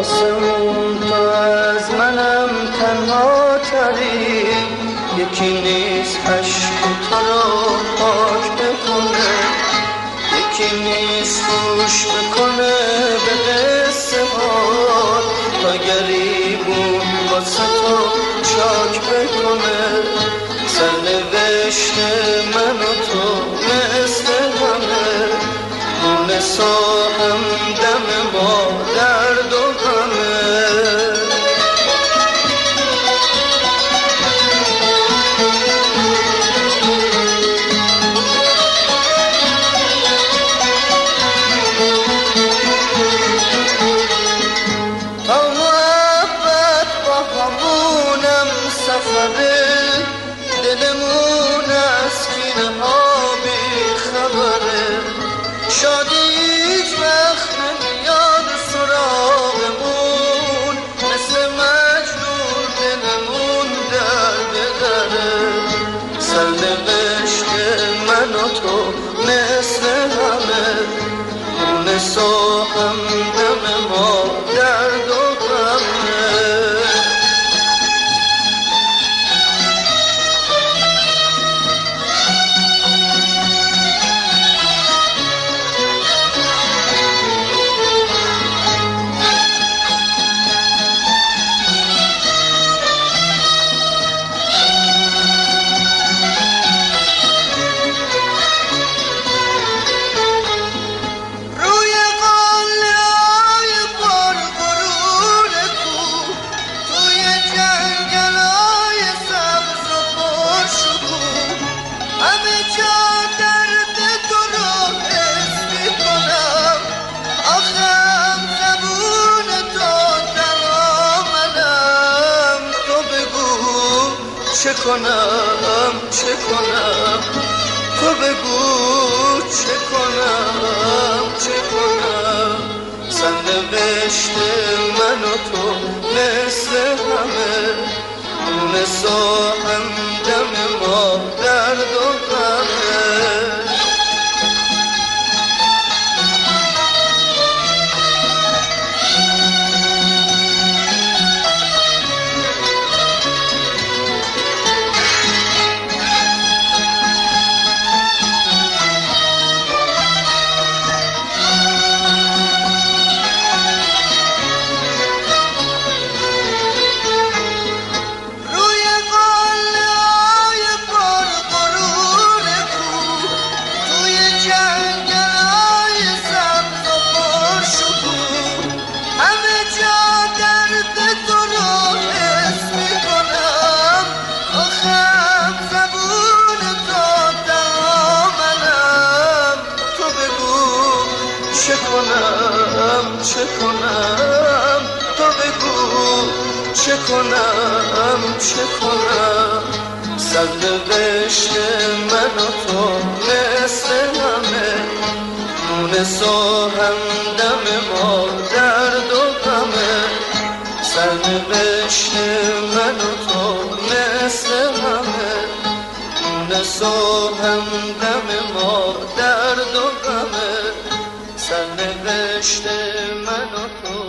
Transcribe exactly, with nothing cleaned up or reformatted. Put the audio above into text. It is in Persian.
آسمون تو از منم تنها تری، یکی نیست عشق تو رو پاک بکنه، یکی نیست گوش بکنه به قصه ها تا گریبون واسه تو چاک بکنه. سرنوشت من و تو مثل همه، مونس و همدم ما درد و غمه. تا محبت با همونم سفره، دلمون از کینه ها بی خبره، شادی هیچ وقت نمیاد سراغمون، مثل مجنون دلمون درد دره. سرنوشت من و تو مثل همه، مونس و همدم ما درد و غمه. چه کنم چه کنم تو بگو، چه کنم چه کنم. سرنوشت من و تو مثل همه، مونس و همدم ما درد و غمه. چه کنم چه کنم تو بگو، چه کنم چه کنم. سرنوشت من و تو مثل همه، مونس و همدم ما درد و غمه. سرنوشت من و تو مثل همه، مونس و همدم ما درد و غمه. سرنوشت من و تو